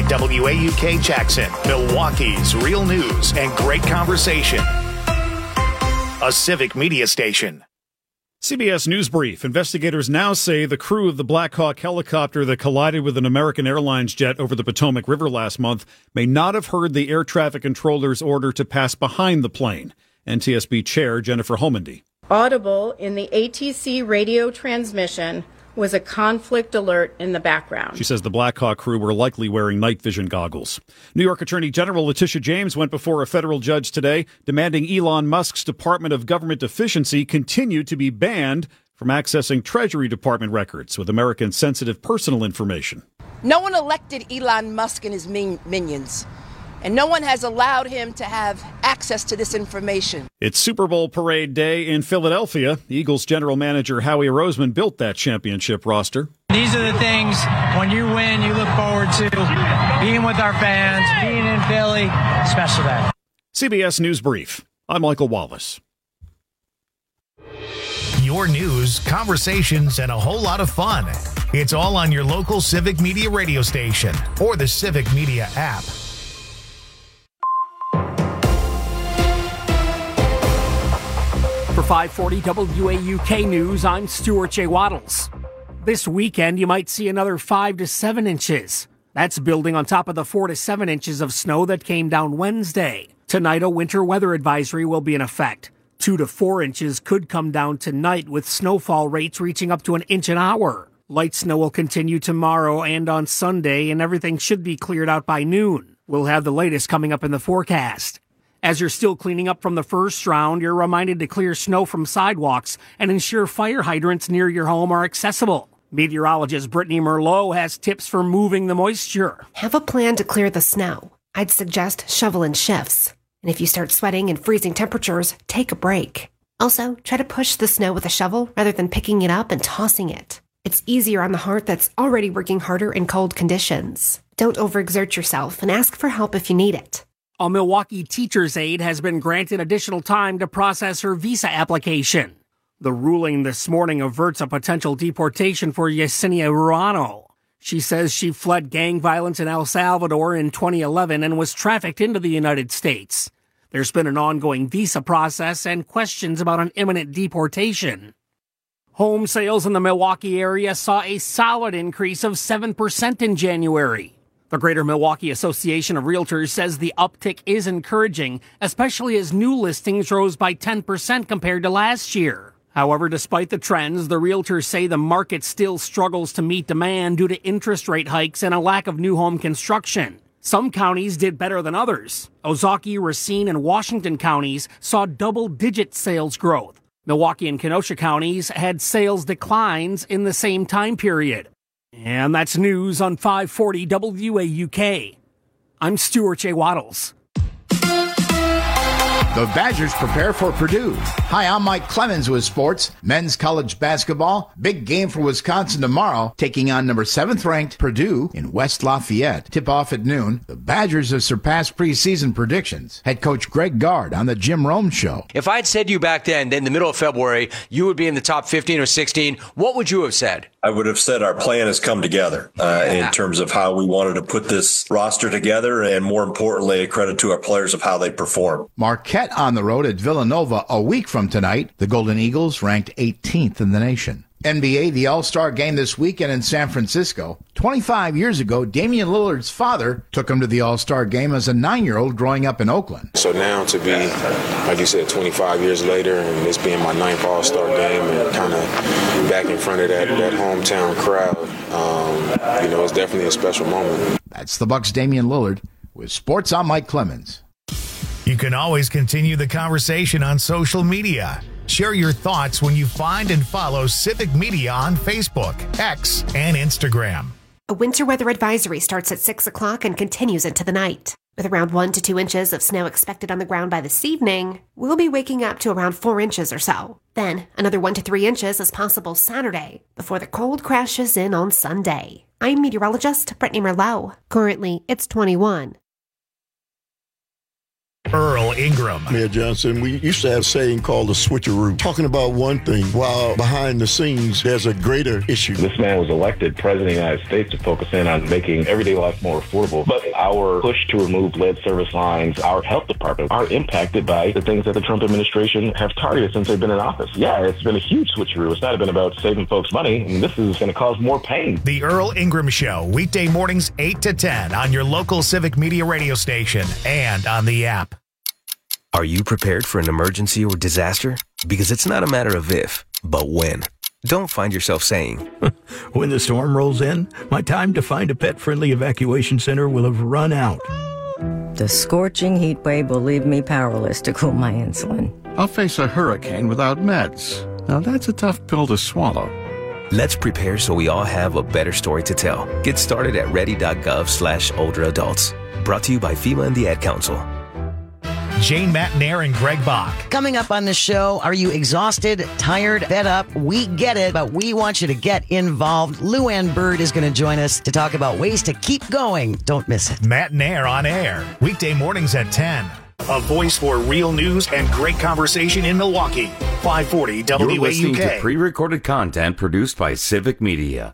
WAUK Jackson, Milwaukee's real news and great conversation. A civic media station. CBS News Brief. Investigators now say the crew of the Black Hawk helicopter that collided with an American Airlines jet over the Potomac River last month may not have heard the air traffic controller's order to pass behind the plane. NTSB Chair Jennifer Homendy. Audible in the ATC radio transmission was a conflict alert in the background. She says the Black Hawk crew were likely wearing night vision goggles. New York Attorney General Letitia James went before a federal judge today demanding Elon Musk's Department of Government Efficiency continue to be banned from accessing Treasury Department records with Americans' sensitive personal information. No one elected Elon Musk and his minions, and no one has allowed him to have access to this information. It's Super Bowl parade day in Philadelphia. Eagles general manager Howie Roseman built that championship roster. These are the things, when you win, you look forward to being with our fans, being in Philly, special day. CBS News Brief. I'm Michael Wallace. Your news, conversations, and a whole lot of fun. It's all on your local Civic Media radio station or the Civic Media app. For 540 WAUK News, I'm Stuart J. Waddles. This weekend, you might see another 5 to 7 inches. That's building on top of the 4 to 7 inches of snow that came down Wednesday. Tonight, a winter weather advisory will be in effect. 2 to 4 inches could come down tonight, with snowfall rates reaching up to an inch an hour. Light snow will continue tomorrow and on Sunday, and everything should be cleared out by noon. We'll have the latest coming up in the forecast. As you're still cleaning up from the first round, you're reminded to clear snow from sidewalks and ensure fire hydrants near your home are accessible. Meteorologist Brittany Merlot has tips for moving the moisture. Have a plan to clear the snow. I'd suggest shovel in shifts. And if you start sweating and freezing temperatures, take a break. Also, try to push the snow with a shovel rather than picking it up and tossing it. It's easier on the heart that's already working harder in cold conditions. Don't overexert yourself and ask for help if you need it. A Milwaukee teacher's aide has been granted additional time to process her visa application. The ruling this morning averts a potential deportation for Yesenia Ruano. She says she fled gang violence in El Salvador in 2011 and was trafficked into the United States. There's been an ongoing visa process and questions about an imminent deportation. Home sales in the Milwaukee area saw a solid increase of 7% in January. The Greater Milwaukee Association of Realtors says the uptick is encouraging, especially as new listings rose by 10% compared to last year. However, despite the trends, the realtors say the market still struggles to meet demand due to interest rate hikes and a lack of new home construction. Some counties did better than others. Ozaukee, Racine, and Washington counties saw double-digit sales growth. Milwaukee and Kenosha counties had sales declines in the same time period. And that's news on 540 WAUK. I'm Stuart J. Waddles. The Badgers prepare for Purdue. Hi, I'm Mike Clemens with sports. Men's college basketball. Big game for Wisconsin tomorrow, taking on number 7th ranked Purdue in West Lafayette. Tip off at noon. The Badgers have surpassed preseason predictions. Head coach Greg Gard on the Jim Rome Show. If I'd said to you back then, in the middle of February, you would be in the top 15 or 16, what would you have said? I would have said our plan has come together in terms of how we wanted to put this roster together, and more importantly, a credit to our players of how they perform. Marquette on the road at Villanova a week from tonight. The Golden Eagles ranked 18th in the nation. NBA, the All-Star game this weekend in San Francisco. 25 years ago, Damian Lillard's father took him to the All-Star game as a 9-year-old growing up in Oakland. So now to be, like you said, 25 years later, and this being my 9th All-Star game and kind of back in front of that hometown crowd, it's definitely a special moment. That's the Bucks' Damian Lillard. With sports, I'm Mike Clemens. You can always continue the conversation on social media. Share your thoughts when you find and follow Civic Media on Facebook, X, and Instagram. A winter weather advisory starts at 6 o'clock and continues into the night. With around 1 to 2 inches of snow expected on the ground by this evening, we'll be waking up to around 4 inches or so. Then, another 1 to 3 inches is possible Saturday, before the cold crashes in on Sunday. I'm meteorologist Brittany Merlot. Currently, it's 21. Earl Ingram. Mayor Johnson, we used to have a saying called the switcheroo, talking about one thing while behind the scenes there's a greater issue. This man was elected president of the United States to focus in on making everyday life more affordable. But our push to remove lead service lines, our health department, are impacted by the things that the Trump administration have targeted since they've been in office. Yeah, it's been a huge switcheroo. It's not been about saving folks money, and this is going to cause more pain. The Earl Ingram Show, weekday mornings 8 to 10 on your local Civic Media radio station and on the app. Are you prepared for an emergency or disaster? Because it's not a matter of if, but when. Don't find yourself saying, when the storm rolls in, my time to find a pet-friendly evacuation center will have run out. The scorching heat wave will leave me powerless to cool my insulin. I'll face a hurricane without meds. Now that's a tough pill to swallow. Let's prepare so we all have a better story to tell. Get started at ready.gov/older adults. Brought to you by FEMA and the Ad Council. Jane Matnair and Greg Bach. Coming up on the show, are you exhausted, tired, fed up? We get it, but we want you to get involved. Lou Ann Bird is going to join us to talk about ways to keep going. Don't miss it. Matnair on air, weekday mornings at 10. A voice for real news and great conversation in Milwaukee. 540 WAUK. You're listening to pre-recorded content produced by Civic Media.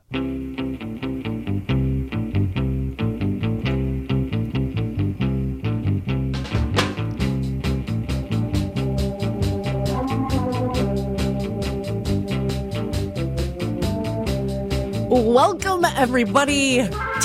Welcome, everybody.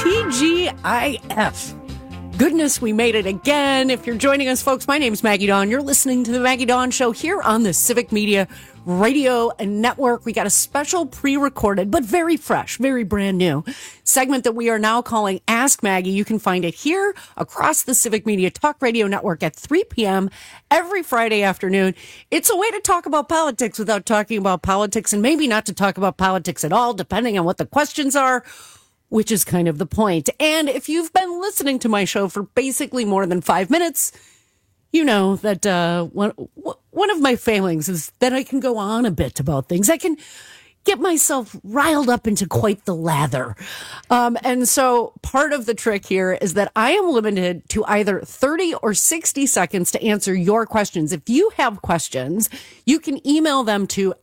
TGIF. Goodness, we made it again. If you're joining us, folks, my name's Maggie Dawn. You're listening to the Maggie Dawn Show here on the Civic Media Radio Network. We got a special pre-recorded, but very fresh, very brand new segment that we are now calling Ask Maggie. You can find it here across the Civic Media Talk Radio Network at 3 p.m. every Friday afternoon. It's a way to talk about politics without talking about politics, and maybe not to talk about politics at all, depending on what the questions are, which is kind of the point. And if you've been listening to my show for basically more than 5 minutes, you know that one of my failings is that I can go on a bit about things. I can get myself riled up into quite the lather. And so part of the trick here is that I am limited to either 30 or 60 seconds to answer your questions. If you have questions, you can email them to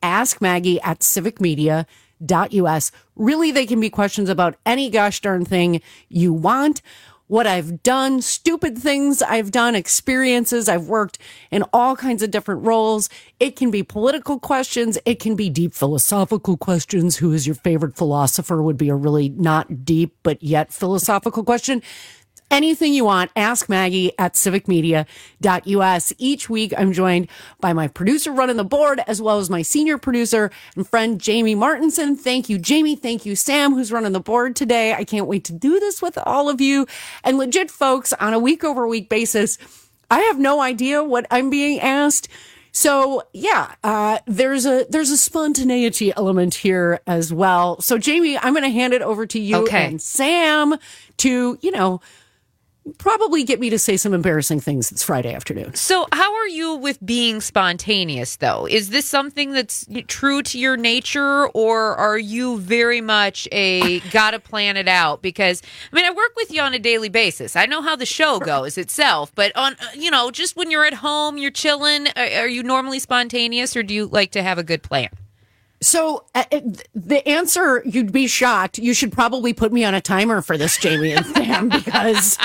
askmaggie@civicmedia.us. Really, they can be questions about any gosh darn thing you want. What I've done, stupid things I've done, experiences. I've worked in all kinds of different roles. It can be political questions. It can be deep philosophical questions. Who is your favorite philosopher would be a really not deep, but yet philosophical question. Anything you want, ask Maggie@civicmedia.us. Each week, I'm joined by my producer running the board, as well as my senior producer and friend, Jamie Martinson. Thank you, Jamie. Thank you, Sam, who's running the board today. I can't wait to do this with all of you. And legit, folks, on a week-over-week basis, I have no idea what I'm being asked. So, yeah, there's a spontaneity element here as well. So, Jamie, I'm going to hand it over to you and Sam to, probably get me to say some embarrassing things this Friday afternoon. So how are you with being spontaneous, though? Is this something that's true to your nature, or are you very much a gotta plan it out? Because, I work with you on a daily basis. I know how the show goes itself, but on, just when you're at home, you're chilling, are you normally spontaneous, or do you like to have a good plan? So the answer, you'd be shocked. You should probably put me on a timer for this, Jamie and Sam, because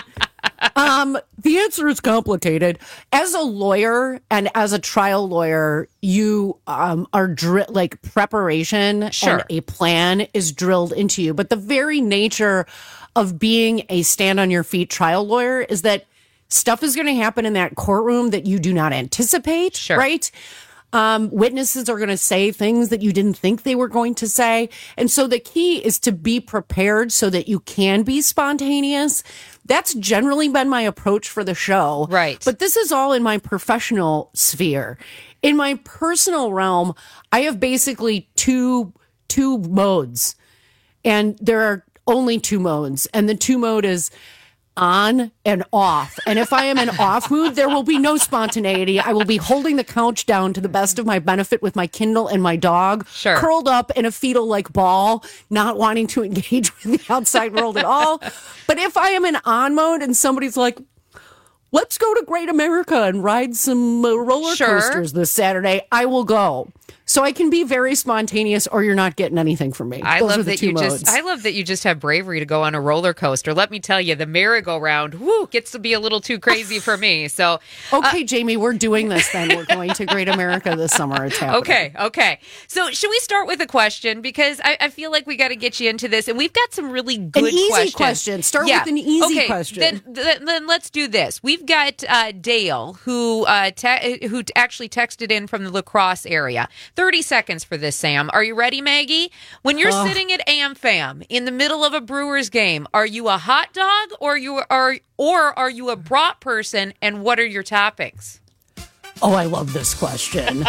the answer is complicated. As a lawyer and as a trial lawyer, you are preparation and a plan is drilled into you. But the very nature of being a stand on your feet trial lawyer is that stuff is going to happen in that courtroom that you do not anticipate, right? Witnesses are going to say things that you didn't think they were going to say. And so the key is to be prepared so that you can be spontaneous. That's generally been my approach for the show. Right. But this is all in my professional sphere. In my personal realm, I have basically two modes. And there are only two modes. And the two mode is on and off. And if I am in off mood, there will be no spontaneity. I will be holding the couch down to the best of my benefit with my Kindle and my dog, curled up in a fetal-like ball, not wanting to engage with the outside world at all. But if I am in on mode and somebody's like, let's go to Great America and ride some roller coasters this Saturday, I will go. So I can be very spontaneous, or you're not getting anything from me. I Those are love the that two you modes. I love that you just have bravery to go on a roller coaster. Let me tell you, the merry-go-round, gets to be a little too crazy for me. So, okay, Jamie, we're doing this then. We're going to Great America this summer. It's happening. Okay. So should we start with a question? Because I feel like we got to get you into this, and we've got some really good easy questions. question. Start with an easy question. Then let's do this. We've got Dale, who actually texted in from the La Crosse area. 30 seconds for this, Sam. Are you ready, Maggie? When you're sitting at AmFam in the middle of a Brewers game, are you a hot dog or are you a brat person, and what are your toppings? Oh, I love this question.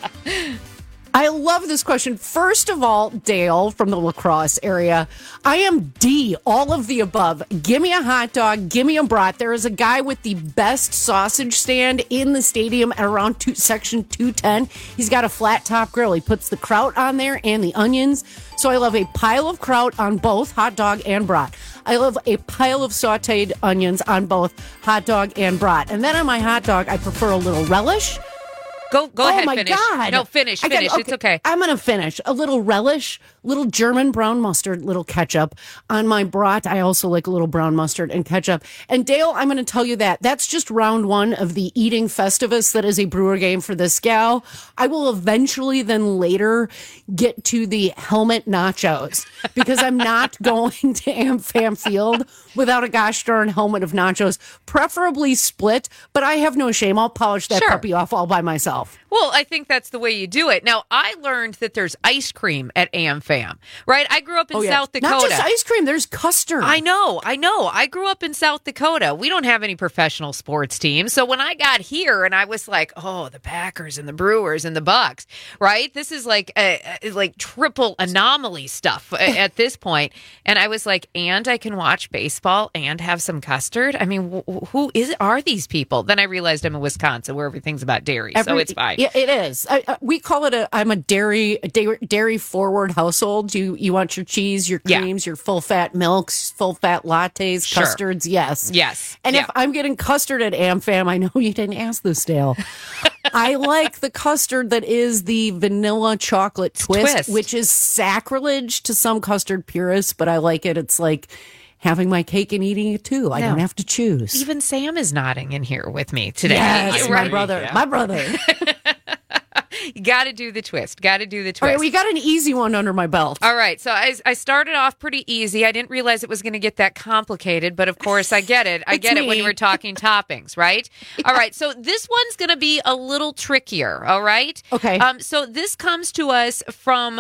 I love this question. First of all, Dale from the La Crosse area, I am D, all of the above. Give me a hot dog. Give me a brat. There is a guy with the best sausage stand in the stadium at around section 210. He's got a flat top grill. He puts the kraut on there and the onions. So I love a pile of kraut on both hot dog and brat. I love a pile of sauteed onions on both hot dog and brat. And then on my hot dog, I prefer a little relish. Go ahead, Oh, my finish. God. No, finish. It's okay. I'm going to finish. A little relish, little German brown mustard, little ketchup. On my brat, I also like a little brown mustard and ketchup. And Dale, I'm going to tell you that's just round one of the eating festivus that is a Brewer game for this gal. I will eventually then later get to the helmet nachos because I'm not going to AmFam Field without a gosh darn helmet of nachos, preferably split, but I have no shame. I'll polish that puppy off all by myself. Well, I think that's the way you do it. Now, I learned that there's ice cream at AmFam, right? I grew up in South Dakota. Not just ice cream, there's custard. I know. I grew up in South Dakota. We don't have any professional sports teams. So when I got here and I was like, oh, the Packers and the Brewers and the Bucks, right? This is like triple anomaly stuff at this point. And I was like, and I can watch baseball and have some custard? I mean, who are these people? Then I realized I'm in Wisconsin where everything's about dairy. So it's fine. Yeah, it is. We call it I'm a dairy forward household. You want your cheese, your creams, your full fat milks, full fat lattes, custards. Yes. And if I'm getting custard at AmFam, I know you didn't ask this, Dale. I like the custard that is the vanilla chocolate twist, which is sacrilege to some custard purists, but I like it. It's like having my cake and eating it too. I don't have to choose. Even Sam is nodding in here with me today. Yes, my brother. Yeah. My brother. You got to do the twist. All right, we got an easy one under my belt. All right, so I started off pretty easy. I didn't realize it was going to get that complicated, but of course I get it. I get it when you were talking toppings, right? Yeah. All right, so this one's going to be a little trickier, all right? Okay. So this comes to us from,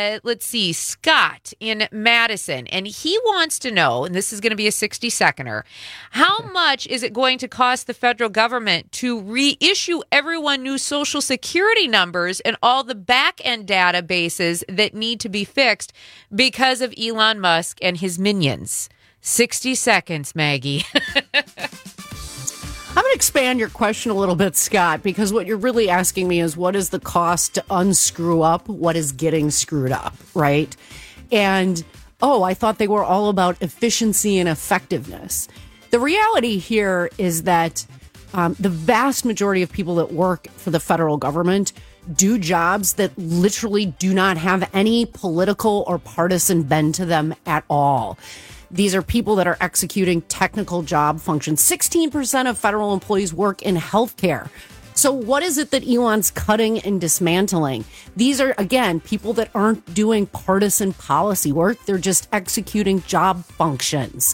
Scott in Madison, and he wants to know, and this is going to be a 60-seconder, how much is it going to cost the federal government to reissue everyone new Social Security numbers and all the back-end databases that need to be fixed because of Elon Musk and his minions? 60 seconds, Maggie. I'm going to expand your question a little bit, Scott, because what you're really asking me is what is the cost to unscrew up what is getting screwed up, right? And, I thought they were all about efficiency and effectiveness. The reality here is that the vast majority of people that work for the federal government do jobs that literally do not have any political or partisan bend to them at all. These are people that are executing technical job functions. 16% of federal employees work in healthcare. So what is it that Elon's cutting and dismantling? These are, again, people that aren't doing partisan policy work. They're just executing job functions.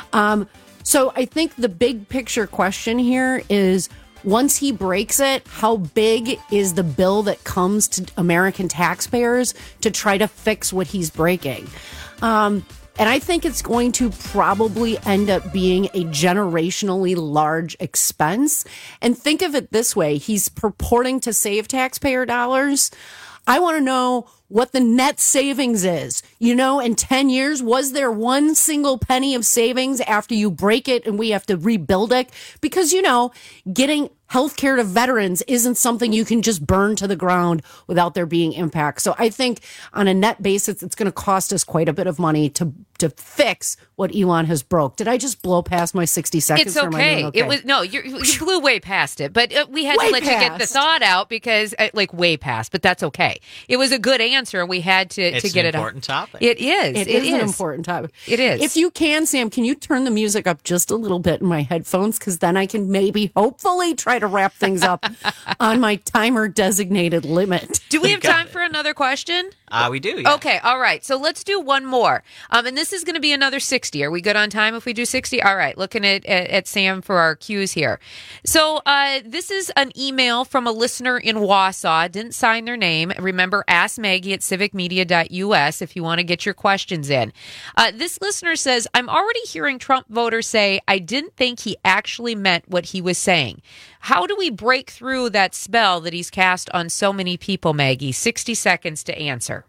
So I think the big picture question here is, once he breaks it, how big is the bill that comes to American taxpayers to try to fix what he's breaking? And I think it's going to probably end up being a generationally large expense. And think of it this way. He's purporting to save taxpayer dollars. I want to know what the net savings is. In 10 years, was there one single penny of savings after you break it and we have to rebuild it? Because, getting healthcare to veterans isn't something you can just burn to the ground without there being impact. So I think on a net basis, it's going to cost us quite a bit of money to fix what Elon has broke. Did I just blow past my 60 seconds? It's okay. It was you blew way past it, but we had to let you get the thought out because way past. But that's okay. It was a good answer, and we had to get it out. It's an important topic. It is. It is an important topic. It is. If you can, Sam, can you turn the music up just a little bit in my headphones? Because then I can hopefully try to wrap things up on my timer designated limit. Do we have time for another question? We do. Yeah. Okay. All right. So let's do one more. And this is going to be another 60. Are we good on time if we do 60? All right. Looking at Sam for our cues here. So this is an email from a listener in Wausau. Didn't sign their name. Remember, ask Maggie at civicmedia.us if you want to get your questions in. This listener says, I'm already hearing Trump voters say, I didn't think he actually meant what he was saying. How do we break through that spell that he's cast on so many people, Maggie? 60 seconds to answer.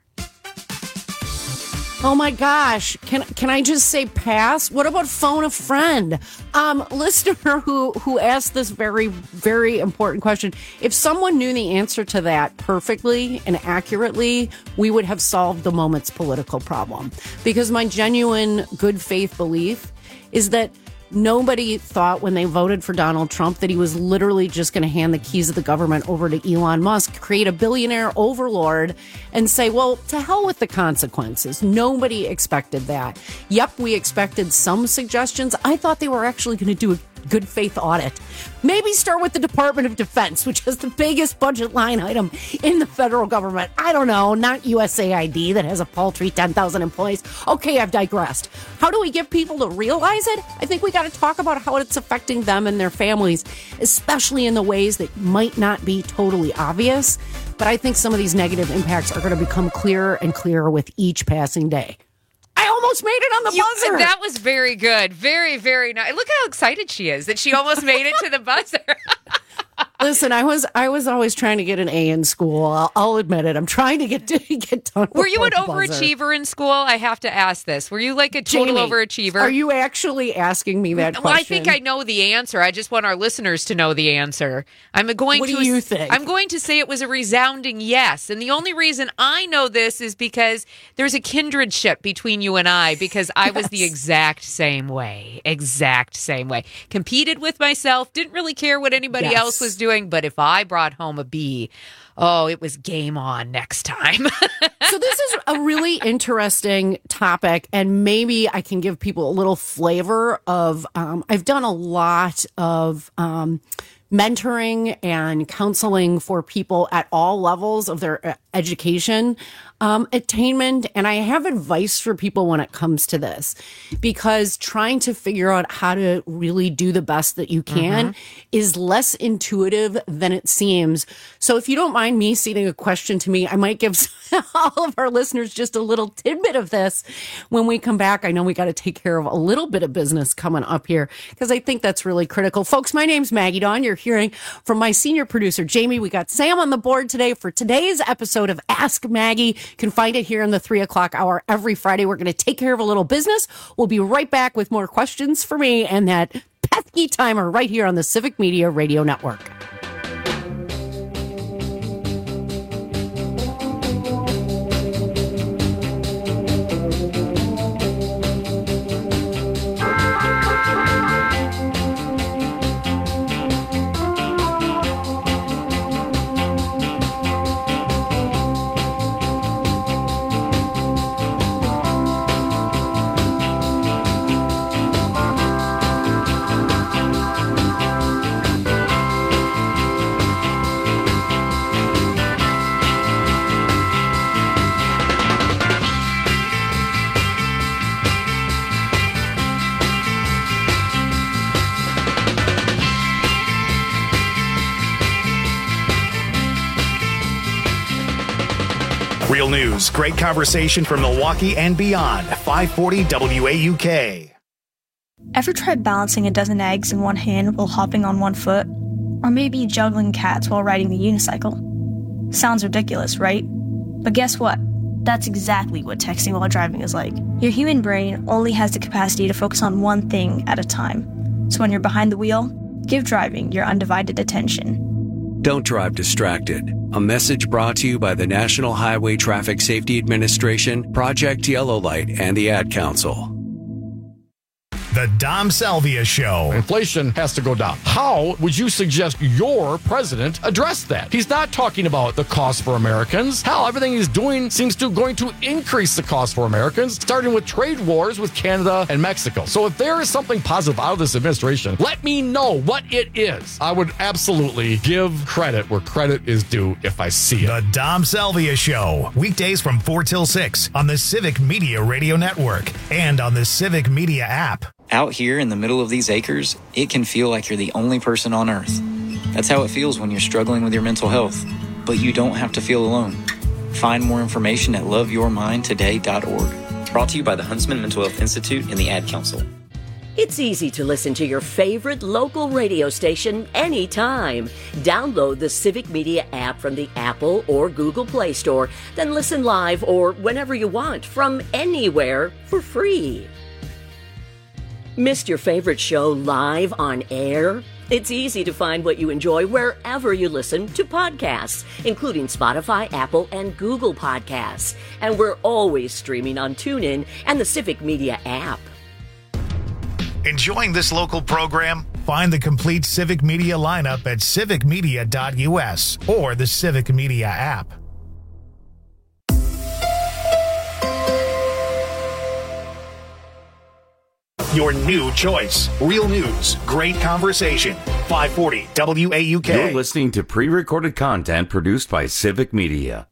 Oh my gosh. Can I just say pass? What about phone a friend? Listener who asked this very, very important question. If someone knew the answer to that perfectly and accurately, we would have solved the moment's political problem. Because my genuine good faith belief is that nobody thought when they voted for Donald Trump that he was literally just going to hand the keys of the government over to Elon Musk, create a billionaire overlord, and say, well, to hell with the consequences. Nobody expected that. Yep, we expected some suggestions. I thought they were actually going to do a good faith audit. Maybe start with the Department of Defense, which is the biggest budget line item in the federal government. I don't know, not USAID that has a paltry 10,000 employees. Okay, I've digressed. How do we get people to realize it? I think we got to talk about how it's affecting them and their families, especially in the ways that might not be totally obvious. But I think some of these negative impacts are going to become clearer and clearer with each passing day. I almost made it on the buzzer. That was very good. Very, very nice. Look how excited she is that she almost made it to the buzzer. Listen, I was always trying to get an A in school. I'll admit it. I'm trying to get done. Were you an overachiever in school? I have to ask this. Were you like a total overachiever? Are you actually asking me that question? Well, I think I know the answer. I just want our listeners to know the answer. What do you think? I'm going to say it was a resounding yes. And the only reason I know this is because there's a kindredship between you and I, because I was the exact same way. Competed with myself, didn't really care what anybody else was doing. But if I brought home a B, it was game on next time. So this is a really interesting topic, and maybe I can give people a little flavor of, I've done a lot of mentoring and counseling for people at all levels of their education attainment. And I have advice for people when it comes to this, because trying to figure out how to really do the best that you can is less intuitive than it seems. So if you don't mind me seeding a question to me, I might give all of our listeners just a little tidbit of this when we come back. I know we got to take care of a little bit of business coming up here, because I think that's really critical. Folks, my name's Maggie Dawn. You're hearing from my senior producer, Jamie. We got Sam on the board today for today's episode of Ask Maggie. You can find it here in the 3 o'clock hour every Friday. We're going to take care of a little business. We'll be right back with more questions for me and that pesky timer right here on the Civic Media Radio Network. Real news, great conversation from Milwaukee and beyond. 540 WAUK. Ever tried balancing a dozen eggs in one hand while hopping on one foot? Or maybe juggling cats while riding the unicycle? Sounds ridiculous, right? But guess what? That's exactly what texting while driving is like. Your human brain only has the capacity to focus on one thing at a time. So when you're behind the wheel, Give driving your undivided attention. Don't drive distracted. A message brought to you by the National Highway Traffic Safety Administration, Project Yellow Light, and the Ad Council. The Dom Salvia Show. Inflation has to go down. How would you suggest your president address that? He's not talking about the cost for Americans. Hell, everything he's doing seems to going to increase the cost for Americans, starting with trade wars with Canada and Mexico. So if there is something positive out of this administration, let me know what it is. I would absolutely give credit where credit is due if I see it. The Dom Salvia Show. Weekdays from 4 till 6 on the Civic Media Radio Network and on the Civic Media app. Out here in the middle of these acres, it can feel like you're the only person on Earth. That's how it feels when you're struggling with your mental health. But you don't have to feel alone. Find more information at loveyourmindtoday.org. Brought to you by the Huntsman Mental Health Institute and the Ad Council. It's easy to listen to your favorite local radio station anytime. Download the Civic Media app from the Apple or Google Play Store, then listen live or whenever you want from anywhere for free. Missed your favorite show live on air? It's easy to find what you enjoy wherever you listen to podcasts, including Spotify, Apple, and Google Podcasts. And we're always streaming on TuneIn and the Civic Media app. Enjoying this local program? Find the complete Civic Media lineup at civicmedia.us or the Civic Media app. Your new choice. Real news. Great conversation. 540 WAUK. You're listening to pre-recorded content produced by Civic Media.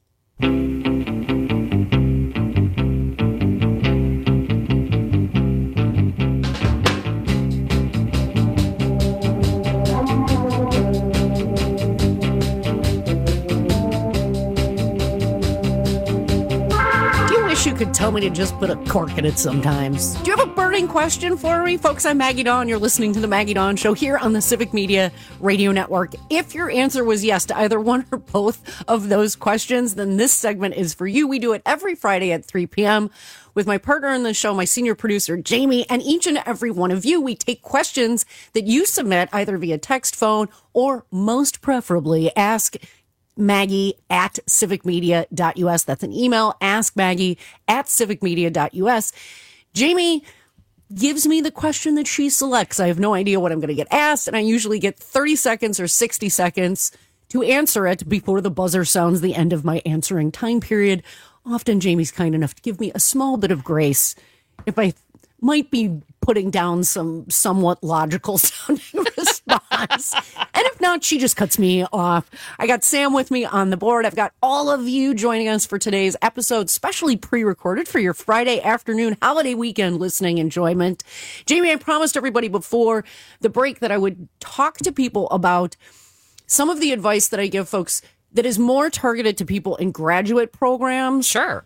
You could tell me to just put a cork in it sometimes. Do you have a burning question for me? Folks, I'm Maggie Dawn. You're listening to The Maggie Dawn Show here on the Civic Media Radio Network. If your answer was yes to either one or both of those questions, then this segment is for you. We do it every Friday at 3 p.m. with my partner in the show, my senior producer, Jamie, and each and every one of you. We take questions that you submit either via text, phone, or most preferably ask Maggie at civicmedia.us. That's an email, ask Maggie at civicmedia.us. Jamie gives me the question that she selects. I have no idea what I'm going to get asked, and I usually get 30 seconds or 60 seconds to answer it before the buzzer sounds the end of my answering time period. Often Jamie's kind enough to give me a small bit of grace if I might be putting down some somewhat logical sounding response. And if not, she just cuts me off. I got Sam with me on the board. I've got all of you joining us for today's episode, specially pre-recorded for your Friday afternoon holiday weekend listening enjoyment. Jamie, I promised everybody before the break that I would talk to people about some of the advice that I give folks that is more targeted to people in graduate programs. Sure.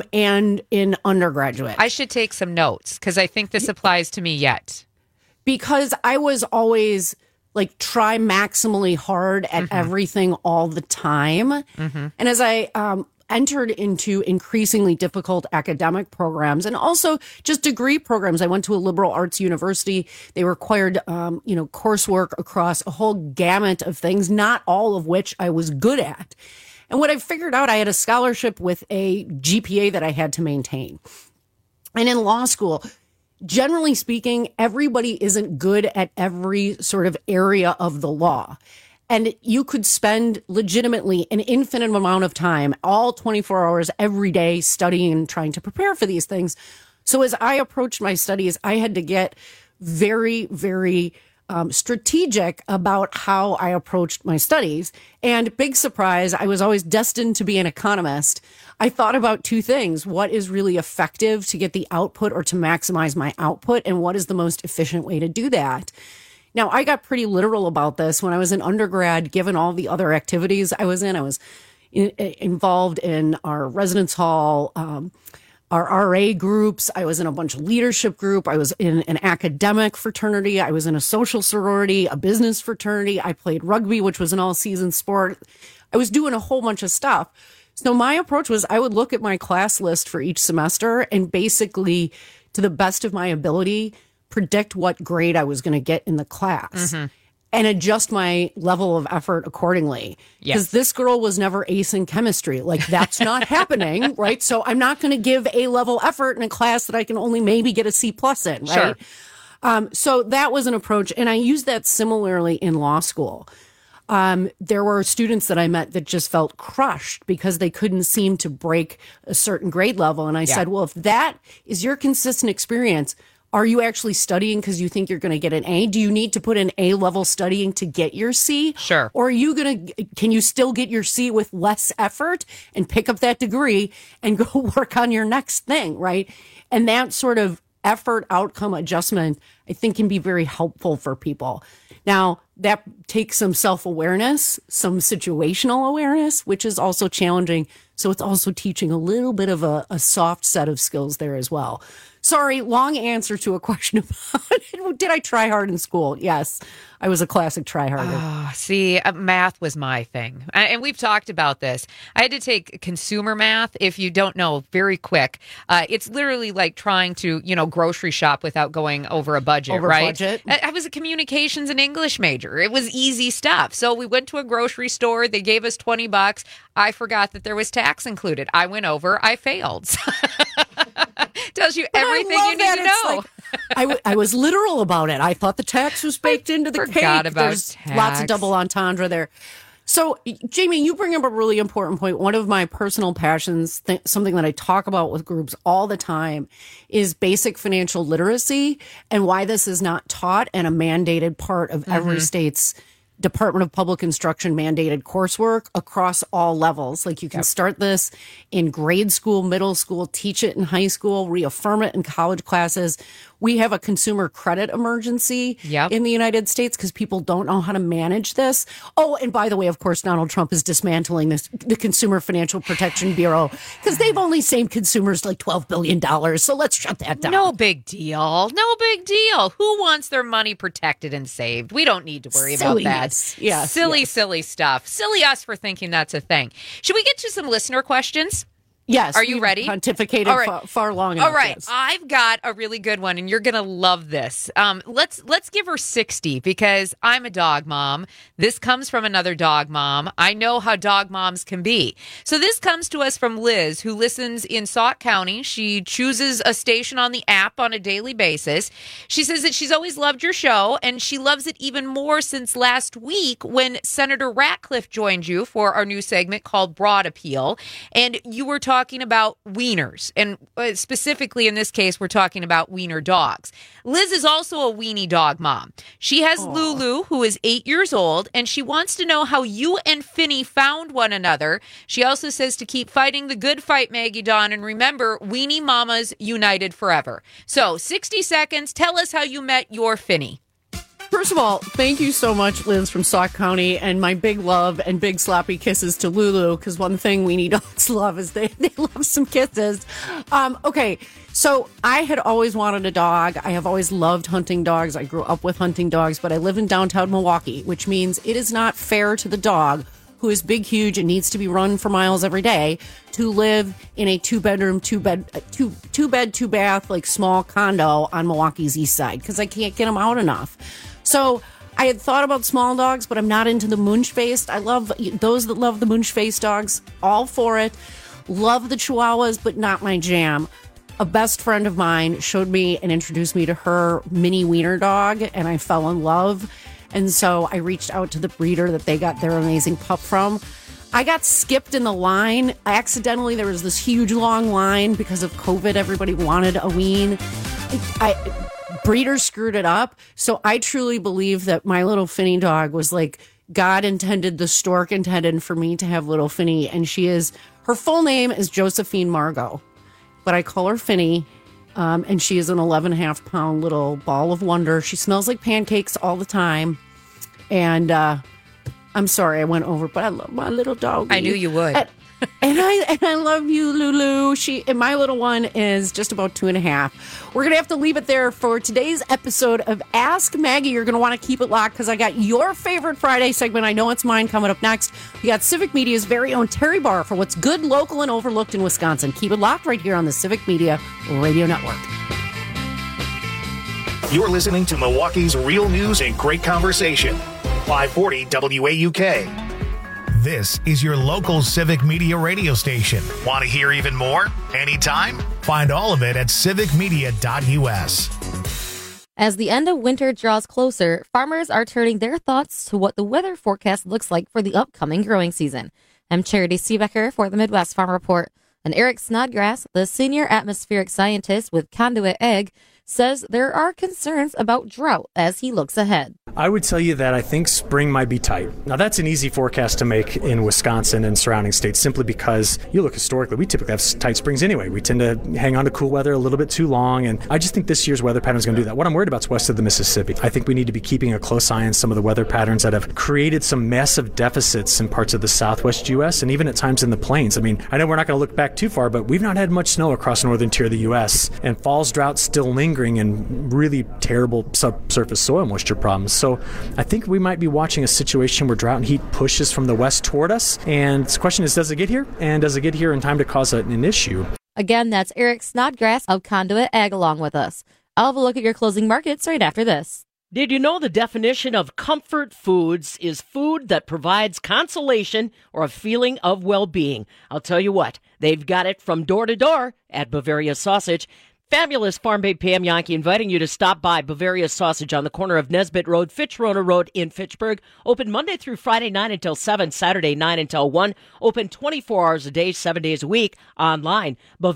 And in undergraduate. I should take some notes because I think this applies to me yet. Because I was always like try maximally hard at everything all the time. And as I entered into increasingly difficult academic programs and also just degree programs, I went to a liberal arts university. They required, coursework across a whole gamut of things, not all of which I was good at. And what I figured out, I had a scholarship with a GPA that I had to maintain. And in law school, generally speaking, everybody isn't good at every sort of area of the law. And you could spend legitimately an infinite amount of time, all 24 hours every day, studying and trying to prepare for these things. So as I approached my studies, I had to get very, very strategic about how I approached my studies. And big surprise, I was always destined to be an economist. I thought about two things. What is really effective to get the output or to maximize my output? And what is the most efficient way to do that? Now, I got pretty literal about this when I was in undergrad, given all the other activities I was in. I was involved in our residence hall, our RA groups. I was in a bunch of leadership group. I was in an academic fraternity. I was in a social sorority, a business fraternity. I played rugby, which was an all-season sport. I was doing a whole bunch of stuff. So my approach was I would look at my class list for each semester and basically, to the best of my ability, predict what grade I was going to get in the class. and adjust my level of effort accordingly. Because this girl was never ace in chemistry. Like, that's not happening, right? So I'm not going to give A-level effort in a class that I can only maybe get a C+ in, right? Sure. So that was an approach. And I used that similarly in law school. There were students that I met that just felt crushed because they couldn't seem to break a certain grade level. And I said, well, if that is your consistent experience, are you actually studying because you think you're going to get an A? Do you need to put in A-level studying to get your C? Sure. Or are you can you still get your C with less effort and pick up that degree and go work on your next thing, right? And that sort of effort outcome adjustment, I think, can be very helpful for people. Now, that takes some self-awareness, some situational awareness, which is also challenging. So it's also teaching a little bit of a soft set of skills there as well. Sorry, long answer to a question about did I try hard in school? Yes, I was a classic tryharder. Oh, see, math was my thing. And we've talked about this. I had to take consumer math. If you don't know, very quick. It's literally like trying to, grocery shop without going over a budget, right? Budget. I was a communications and English major. It was easy stuff. So we went to a grocery store. They gave us $20. I forgot that there was tax included. I went over. I failed. Tells you everything you need to know. Like, I was literal about it. I thought the tax was baked into the cake. There's lots of double entendre there. So, Jamie, you bring up a really important point. One of my personal passions, something that I talk about with groups all the time, is basic financial literacy and why this is not taught and a mandated part of every state's Department of Public Instruction mandated coursework across all levels. Like, you can start this in grade school, middle school, teach it in high school, reaffirm it in college classes. We have a consumer credit emergency in the United States because people don't know how to manage this. Oh, and by the way, of course, Donald Trump is dismantling the Consumer Financial Protection Bureau because they've only saved consumers like $12 billion. So let's shut that down. No big deal. No big deal. Who wants their money protected and saved? We don't need to worry about that. Yeah, silly stuff. Silly us for thinking that's a thing. Should we get to some listener questions? Yes. Are you ready? Pontificated far long enough. All right. Yes. I've got a really good one, and you're going to love this. Let's give her 60 because I'm a dog mom. This comes from another dog mom. I know how dog moms can be. So this comes to us from Liz, who listens in Sauk County. She chooses a station on the app on a daily basis. She says that she's always loved your show, and she loves it even more since last week when Senator Ratcliffe joined you for our new segment called Broad Appeal, and you were talking about wieners, and specifically in this case, we're talking about wiener dogs. Liz is also a weenie dog mom. She has Lulu, who is 8 years old, and she wants to know how you and Finny found one another. She also says to keep fighting the good fight, Maggie Dawn, and remember, weenie mamas united forever. So, 60 seconds, tell us how you met your Finny. First of all, thank you so much, Liz from Sauk County, and my big love and big sloppy kisses to Lulu, because one thing weenie dogs love is they love some kisses. Okay, so I had always wanted a dog. I have always loved hunting dogs. I grew up with hunting dogs, but I live in downtown Milwaukee, which means it is not fair to the dog, who is big, huge, and needs to be run for miles every day, to live in a two-bedroom, two-bed, two-bath, like small condo on Milwaukee's east side, because I can't get them out enough. So I had thought about small dogs, but I'm not into the Munch-faced. I love those that love the Munch-faced dogs, all for it. Love the Chihuahuas, but not my jam. A best friend of mine showed me and introduced me to her mini wiener dog, and I fell in love. And so I reached out to the breeder that they got their amazing pup from. I got skipped in the line. Accidentally, there was this huge long line because of COVID. Everybody wanted a ween. Breeders screwed it up. So I truly believe that my little Finny dog was like God intended, the stork intended for me to have little Finny. And her full name is Josephine Margot, but I call her Finny. And she is an 11.5 pound little ball of wonder. She smells like pancakes all the time. And I'm sorry I went over, but I love my little dog. I knew you would. And I love you, Lulu. And my little one is just about 2.5. We're going to have to leave it there for today's episode of Ask Maggie. You're going to want to keep it locked because I got your favorite Friday segment. I know it's mine coming up next. We got Civic Media's very own Terry Barr for what's good, local, and overlooked in Wisconsin. Keep it locked right here on the Civic Media Radio Network. You're listening to Milwaukee's real news and great conversation. 540 WAUK. This is your local Civic Media radio station. Want to hear even more? Anytime? Find all of it at civicmedia.us. As the end of winter draws closer, farmers are turning their thoughts to what the weather forecast looks like for the upcoming growing season. I'm Charity Seebecker for the Midwest Farm Report. And Eric Snodgrass, the senior atmospheric scientist with Conduit Ag, says there are concerns about drought as he looks ahead. I would tell you that I think spring might be tight. Now, that's an easy forecast to make in Wisconsin and surrounding states simply because you look historically, we typically have tight springs anyway. We tend to hang on to cool weather a little bit too long, and I just think this year's weather pattern is going to do that. What I'm worried about is west of the Mississippi. I think we need to be keeping a close eye on some of the weather patterns that have created some massive deficits in parts of the southwest U.S. and even at times in the plains. I mean, I know we're not going to look back too far, but we've not had much snow across the northern tier of the U.S., and fall's drought still lingering and really terrible subsurface soil moisture problems. So I think we might be watching a situation where drought and heat pushes from the west toward us. And the question is, does it get here? And does it get here in time to cause an issue? Again, that's Eric Snodgrass of Conduit Ag along with us. I'll have a look at your closing markets right after this. Did you know the definition of comfort foods is food that provides consolation or a feeling of well-being? I'll tell you what, they've got it from door to door at Bavaria Sausage. Fabulous Farm Babe Pam Yankee inviting you to stop by Bavaria Sausage on the corner of Nesbitt Road, Fitch-Rona Road in Fitchburg. Open Monday through Friday, 9 until 7, Saturday, 9 until 1. Open 24 hours a day, 7 days a week. Online,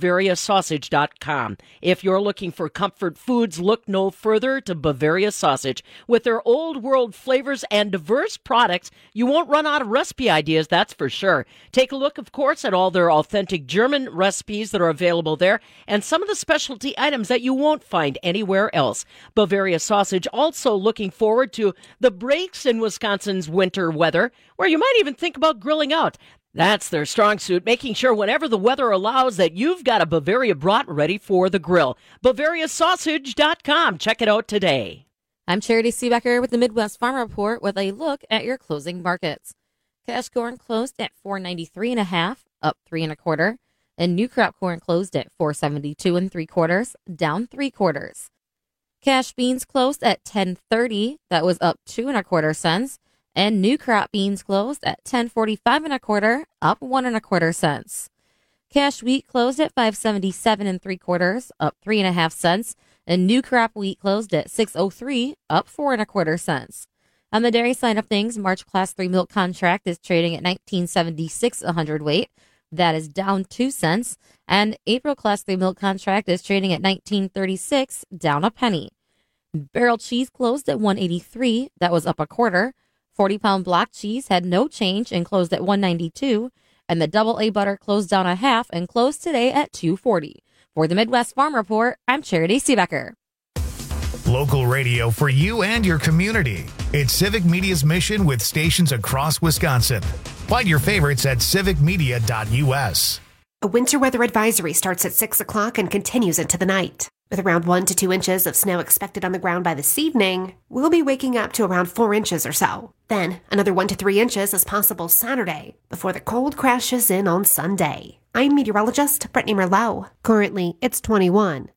BavariaSausage.com. If you're looking for comfort foods, look no further to Bavaria Sausage. With their old world flavors and diverse products, you won't run out of recipe ideas, that's for sure. Take a look, of course, at all their authentic German recipes that are available there and some of the specialty items that you won't find anywhere else. Bavaria Sausage also looking forward to the breaks in Wisconsin's winter weather, where you might even think about grilling out. That's their strong suit, making sure whenever the weather allows that you've got a Bavaria brat ready for the grill. BavariaSausage.com. Check it out today. I'm Charity Seebecker with the Midwest Farm Report with a look at your closing markets. Cash corn closed at $493.5, up 3 1/4. And new crop corn closed at $472 3/4, down 3/4. Cash beans closed at $10.30, that was up 2 1/4 cents. And new crop beans closed at $10.45 1/4, up 1 1/4 cents. Cash wheat closed at $577 3/4, up 3 1/2 cents. And new crop wheat closed at $603, up 4 1/4 cents. On the dairy side of things, March Class 3 milk contract is trading at $19.76 a hundredweight. That is down 2 cents. And April Class 3 milk contract is trading at $19.36, down a penny. Barrel cheese closed at $1.83. That was up 1/4. 40-pound block cheese had no change and closed at $1.92. And the double A butter closed down 1/2 and closed today at $2.40. For the Midwest Farm Report, I'm Charity Seebecker. Local radio for you and your community. It's Civic Media's mission with stations across Wisconsin. Find your favorites at civicmedia.us. A winter weather advisory starts at 6 o'clock and continues into the night. With around 1 to 2 inches of snow expected on the ground by this evening, we'll be waking up to around 4 inches or so. Then another 1 to 3 inches is possible Saturday before the cold crashes in on Sunday. I'm meteorologist Brittany Merlot. Currently, it's 21.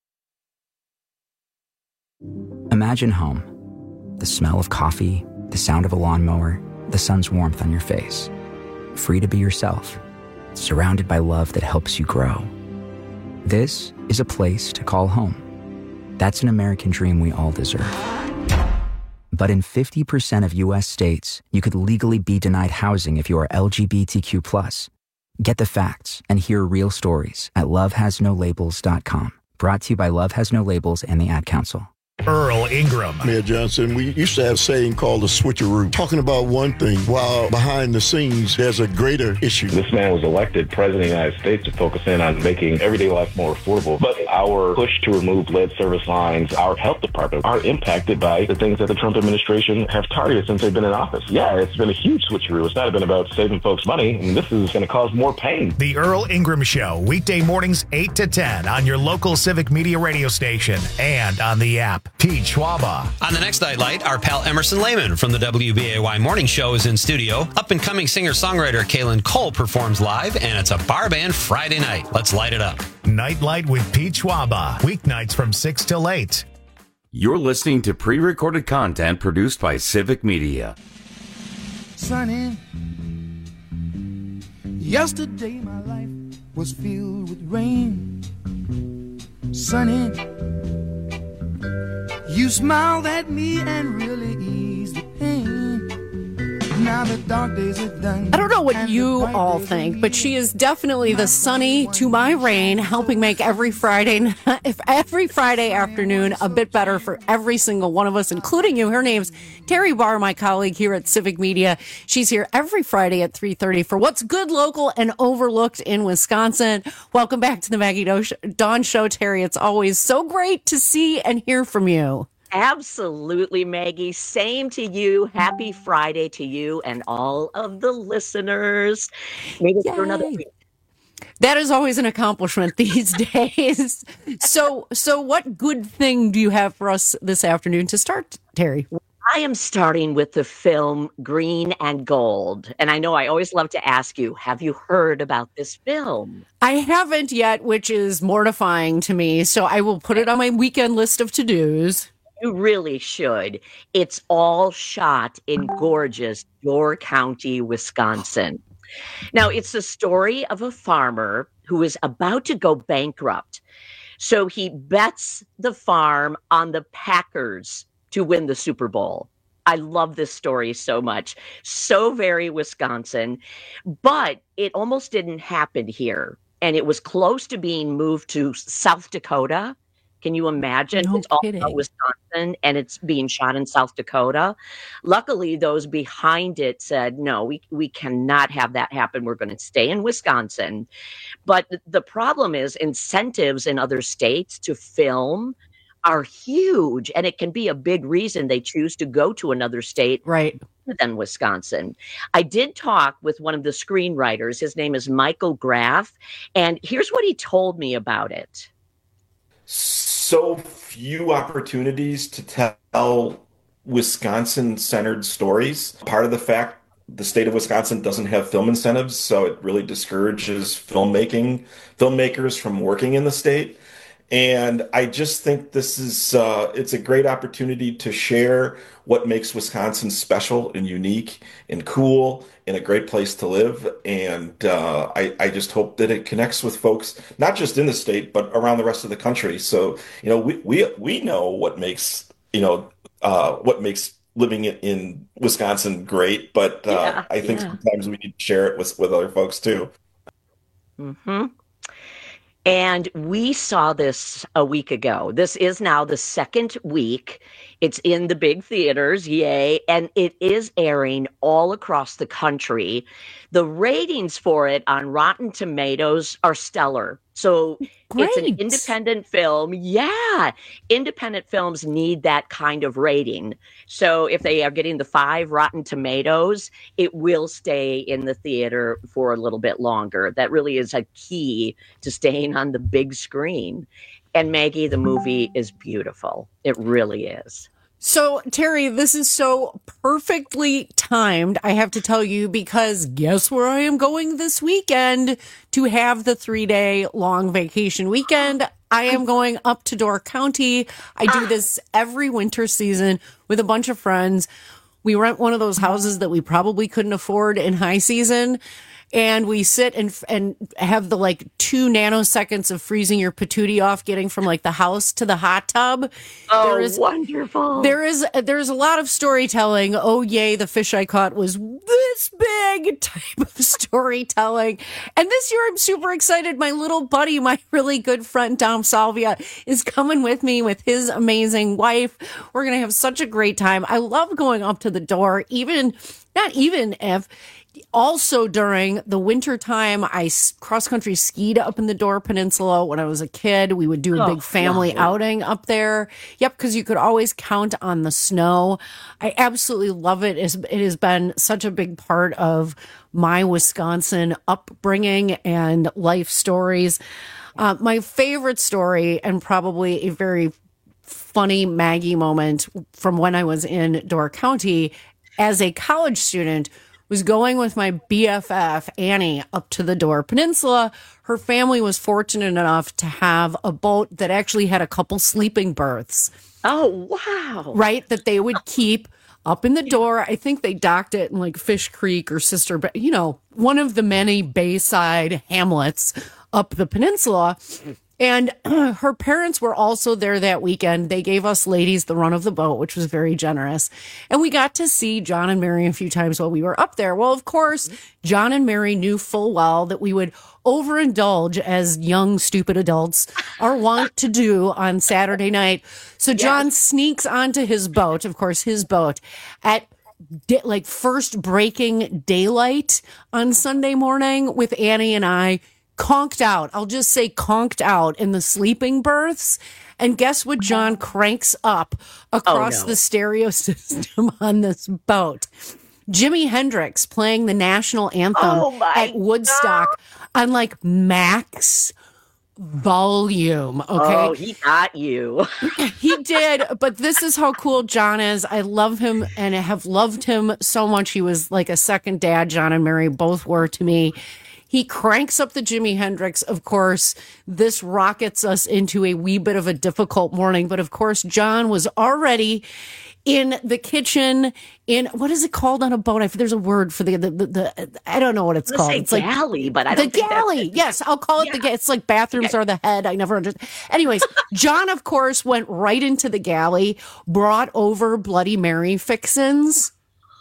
Imagine home. The smell of coffee, the sound of a lawnmower, the sun's warmth on your face. Free to be yourself, surrounded by love that helps you grow. This is a place to call home. That's an American dream we all deserve. But in 50% of U.S. states, you could legally be denied housing if you are LGBTQ+. Get the facts and hear real stories at lovehasnolabels.com. Brought to you by Love Has No Labels and the Ad Council. Earl Ingram. Mayor Johnson, we used to have a saying called the switcheroo, talking about one thing while behind the scenes there's a greater issue. This man was elected president of the United States to focus in on making everyday life more affordable. But our push to remove lead service lines, our health department, are impacted by the things that the Trump administration have targeted since they've been in office. Yeah, it's been a huge switcheroo. It's not been about saving folks money, and this is going to cause more pain. The Earl Ingram Show, weekday mornings 8 to 10 on your local Civic Media radio station and on the app. Pete Schwaba. On the next Nightlight, our pal Emerson Lehman from the WBAY Morning Show is in studio. Up-and-coming singer-songwriter Kaylin Cole performs live, and it's a bar band Friday night. Let's light it up. Nightlight with Pete Schwaba. Weeknights from 6 till 8. You're listening to pre-recorded content produced by Civic Media. sunny. Yesterday my life was filled with rain. Sunny, you smiled at me and really eased the pain. Now the dark days are done. I don't know what you all think, but she is definitely the sunny to my rain, helping make every Friday afternoon a bit better for every single one of us, including you. Her name's Terry Barr, my colleague here at Civic Media. She's here every Friday at 3:30 for what's good, local, and overlooked in Wisconsin. Welcome back to the Maggie Dawn Show, Terry. It's always so great to see and hear from you. Absolutely, Maggie. Same to you. Happy Friday to you and all of the listeners. Maybe for another week. That is always an accomplishment these days. So what good thing do you have for us this afternoon to start, Terry? I am starting with the film Green and Gold. And I know I always love to ask you, have you heard about this film? I haven't yet, which is mortifying to me. So I will put it on my weekend list of to-dos. You really should. It's all shot in gorgeous Door County, Wisconsin. Now, it's the story of a farmer who is about to go bankrupt. So he bets the farm on the Packers to win the Super Bowl. I love this story so much. So very Wisconsin. But it almost didn't happen here. And it was close to being moved to South Dakota. Can you imagine? No it's all kidding. about Wisconsin and it's being shot in South Dakota. Luckily, those behind it said, no, we cannot have that happen. We're going to stay in Wisconsin. But the problem is incentives in other states to film are huge. And it can be a big reason they choose to go to another state than Wisconsin. I did talk with one of the screenwriters. His name is Michael Graff. And here's what he told me about it. So few opportunities to tell Wisconsin-centered stories. Part of the fact the state of Wisconsin doesn't have film incentives, so it really discourages filmmakers from working in the state. And I just think this is it's a great opportunity to share what makes Wisconsin special and unique and cool and a great place to live. And I just hope that it connects with folks, not just in the state, but around the rest of the country. So, we know what makes, what makes living in Wisconsin great, but I think sometimes we need to share it with other folks too. Mm-hmm. And we saw this a week ago. This is now the second week. It's in the big theaters, yay. And it is airing all across the country. The ratings for it on Rotten Tomatoes are stellar. So It's an independent film. Yeah. Independent films need that kind of rating. So if they are getting the 5 Rotten Tomatoes, it will stay in the theater for a little bit longer. That really is a key to staying on the big screen. And Maggie, the movie is beautiful. It really is. So, Terry, this is so perfectly timed, I have to tell you, because guess where I am going this weekend to have the 3-day long vacation weekend? I am going up to Door County. I do this every winter season with a bunch of friends. We rent one of those houses that we probably couldn't afford in high season. And we sit and have the 2 nanoseconds of freezing your patootie off, getting from the house to the hot tub. Oh, wonderful. There's a lot of storytelling. Oh, yay, the fish I caught was this big type of storytelling. And this year I'm super excited. My little buddy, my really good friend, Dom Salvia, is coming with me with his amazing wife. We're going to have such a great time. I love going up to the door, not even if... Also, during the winter time, I cross-country skied up in the Door Peninsula. When I was a kid, we would do a big family outing up there. Yep, because you could always count on the snow. I absolutely love it. It has been such a big part of my Wisconsin upbringing and life stories. My favorite story, and probably a very funny Maggie moment from when I was in Door County as a college student, was going with my BFF, Annie, up to the Door Peninsula. Her family was fortunate enough to have a boat that actually had a couple sleeping berths. Oh, wow. Right? That they would keep up in the door. I think they docked it in like Fish Creek or Sister, one of the many Bayside hamlets up the peninsula. And her parents were also there that weekend. They gave us ladies the run of the boat, which was very generous. And we got to see John and Mary a few times while we were up there. Well, of course, John and Mary knew full well that we would overindulge as young, stupid adults are wont to do on Saturday night. So John sneaks onto his boat, of course, his boat, at first breaking daylight on Sunday morning with Annie and I. Conked out. I'll just say conked out in the sleeping berths. And guess what John cranks up across the stereo system on this boat? Jimi Hendrix playing the national anthem at Woodstock on like max volume. Okay. Oh, he got you. He did. But this is how cool John is. I love him and I have loved him so much. He was like a second dad. John and Mary both were to me. He cranks up the Jimi Hendrix. Of course, this rockets us into a wee bit of a difficult morning. But of course, John was already in the kitchen in, what is it called on a boat? There's a word for the I don't know what it's called. It's galley, like, but I don't think galley. Yes, I'll call it the galley. It's like bathrooms are the head. I never understood. Anyways, John, of course, went right into the galley, brought over Bloody Mary fixins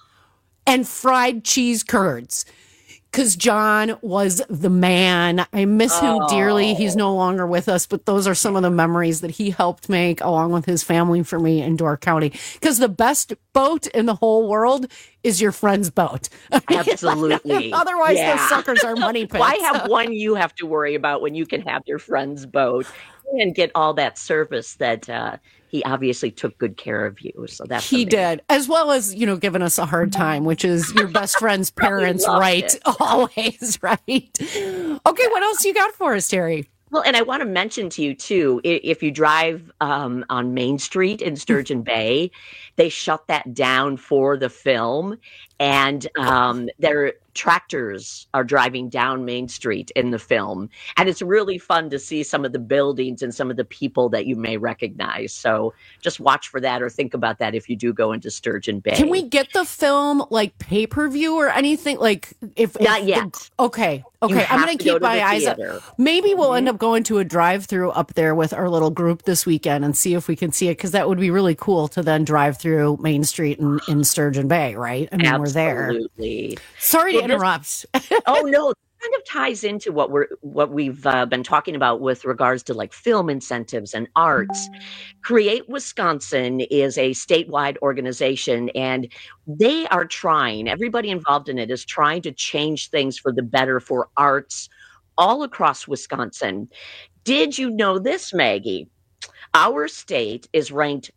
and fried cheese curds. Because John was the man. I miss him dearly. He's no longer with us, but those are some of the memories that he helped make along with his family for me in Door County. Because the best boat in the whole world is your friend's boat. Absolutely. Otherwise, those suckers are money pits. Why have one you have to worry about when you can have your friend's boat and get all that service that he obviously took good care of you. So that's he did, as well as, giving us a hard time, which is your best friend's parents, right? Always, right? Okay, what else you got for us, Terry? Well, and I want to mention to you, too, if you drive on Main Street in Sturgeon Bay, they shut that down for the film. And their tractors are driving down Main Street in the film. And it's really fun to see some of the buildings and some of the people that you may recognize. So just watch for that or think about that if you do go into Sturgeon Bay. Can we get the film like pay-per-view or anything? Like Not yet. Okay. I'm going to keep my eyes up. Maybe we'll end up going to a drive-through up there with our little group this weekend and see if we can see it, because that would be really cool to then drive through Main Street in Sturgeon Bay, right? I mean, we're there. Absolutely. Sorry to interrupt. Oh, no. Kind of ties into what we've been talking about with regards to like film incentives and arts. Create Wisconsin is a statewide organization, and they are trying, everybody involved in it is trying to change things for the better for arts all across Wisconsin. Did you know this, Maggie? Our state is ranked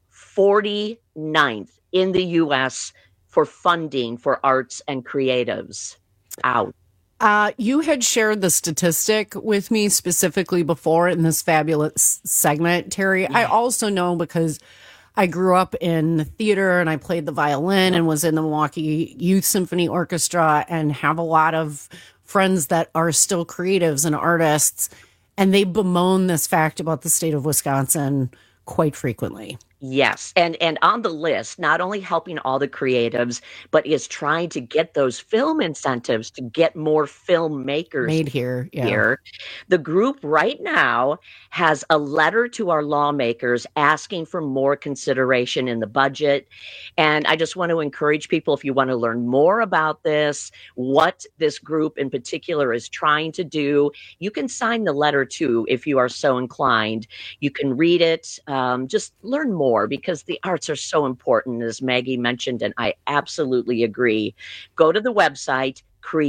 49th in the U.S. for funding for arts and creatives. Out. You had shared the statistic with me specifically before in this fabulous segment, Terry. I also know because I grew up in theater and I played the violin and was in the Milwaukee Youth Symphony Orchestra and have a lot of friends that are still creatives and artists, and they bemoan this fact about the state of Wisconsin quite frequently. Yes. And on the list, not only helping all the creatives, but is trying to get those film incentives to get more filmmakers made here. The group right now has a letter to our lawmakers asking for more consideration in the budget. And I just want to encourage people, if you want to learn more about this, what this group in particular is trying to do, you can sign the letter too, if you are so inclined. You can read it, just learn more, because the arts are so important, as Maggie mentioned, and I absolutely agree. Go to the website,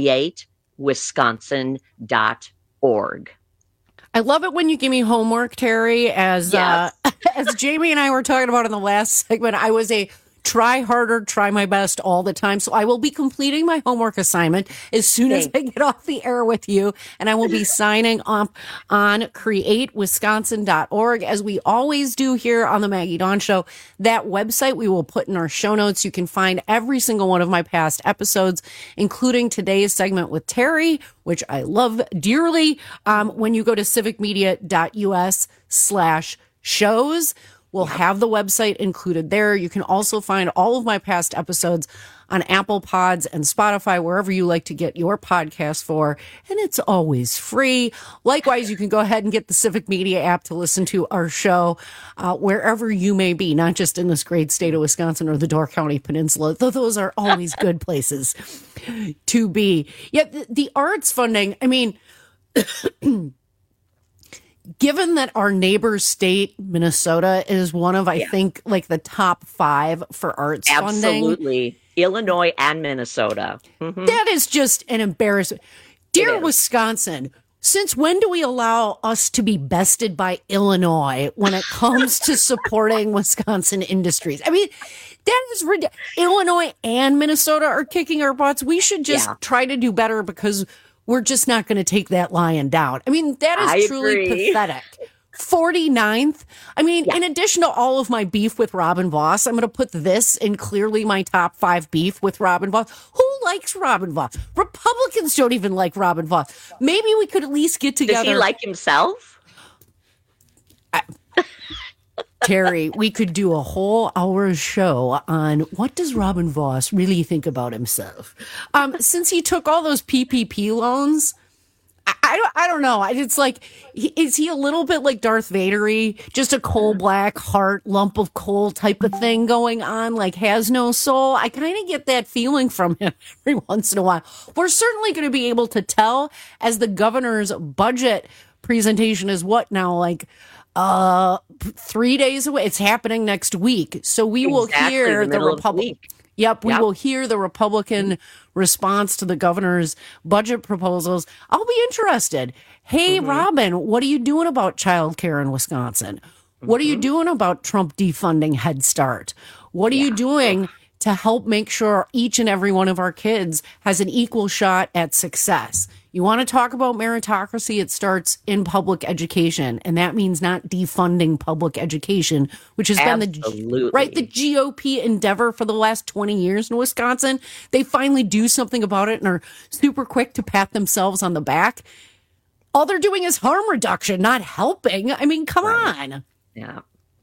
createwisconsin.org. I love it when you give me homework, Terry. As Jamie and I were talking about in the last segment, I was a try harder, try my best all the time. So I will be completing my homework assignment as soon as I get off the air with you. And I will be signing up on createwisconsin.org, as we always do here on the Maggie Dawn Show. That website we will put in our show notes. You can find every single one of my past episodes, including today's segment with Terry, which I love dearly, when you go to civicmedia.us/shows. We'll have the website included there. You can also find all of my past episodes on Apple Pods and Spotify, wherever you like to get your podcast for, and it's always free. Likewise, you can go ahead and get the Civic Media app to listen to our show wherever you may be, not just in this great state of Wisconsin or the Door County Peninsula, though those are always good places to be. Yet the arts funding, I mean, given that our neighbor state, Minnesota, is one of, I think, like the top 5 for arts funding. Absolutely. Illinois and Minnesota. Mm-hmm. That is just an embarrassment. Dear Wisconsin, since when do we allow us to be bested by Illinois when it comes to supporting Wisconsin industries? I mean, that is ridiculous. Illinois and Minnesota are kicking our butts. We should just try to do better because we're just not going to take that lion down. I mean, that is truly pathetic. 49th. I mean, in addition to all of my beef with Robin Voss, I'm going to put this in clearly my top 5 beef with Robin Voss. Who likes Robin Voss? Republicans don't even like Robin Voss. Maybe we could at least get together. Does he like himself? Terry, we could do a whole hour show on what does Robin Voss really think about himself. Since he took all those PPP loans, I don't know. It's like, is he a little bit like Darth Vader-y? Just a coal black heart, lump of coal type of thing going on, like has no soul? I kind of get that feeling from him every once in a while. We're certainly going to be able to tell as the governor's budget presentation is what now, like 3 days away. It's happening next week. So we will hear the Republican. Yep, we will hear the Republican response to the governor's budget proposals. I'll be interested. Hey, Robin, what are you doing about childcare in Wisconsin? What are you doing about Trump defunding Head Start? What are you doing to help make sure each and every one of our kids has an equal shot at success? You want to talk about meritocracy? It starts in public education, and that means not defunding public education, which has been the GOP endeavor for the last 20 years in Wisconsin. They finally do something about it and are super quick to pat themselves on the back. All they're doing is harm reduction, not helping. I mean, come on. Yeah.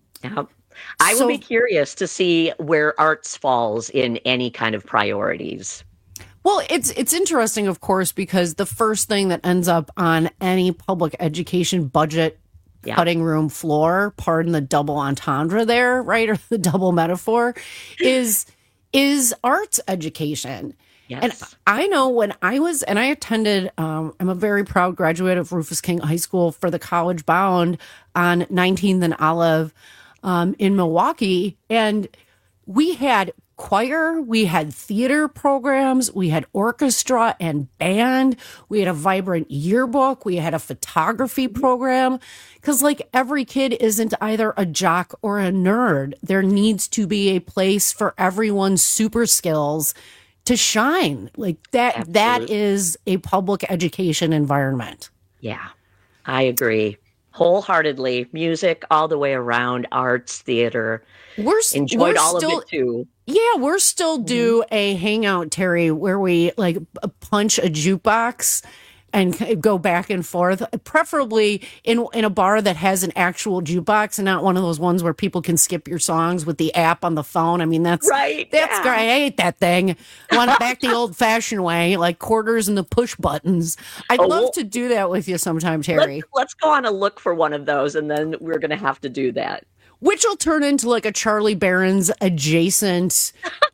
I will be curious to see where arts falls in any kind of priorities. Well, it's interesting, of course, because the first thing that ends up on any public education budget cutting room floor, pardon the double entendre there, right, or the double metaphor, is arts education. Yes. And I know when I attended, I'm a very proud graduate of Rufus King High School for the College Bound on 19th and Olive in Milwaukee, and we had choir, we had theater programs, we had orchestra and band, we had a vibrant yearbook, we had a photography program, because like every kid isn't either a jock or a nerd. There needs to be a place for everyone's super skills to shine. Like that is a public education environment. Yeah, I agree wholeheartedly. Music all the way around, arts, theater. Enjoyed all of it too. Yeah, we're still due a hangout, Terry, where we like punch a jukebox and go back and forth, preferably in a bar that has an actual jukebox and not one of those ones where people can skip your songs with the app on the phone. I mean, that's great. I hate that thing. I want it back the old-fashioned way, like quarters and the push buttons. I'd love to do that with you sometime, Terry. Let's go on a look for one of those, and then we're going to have to do that. Which will turn into like a Charlie Barron's adjacent,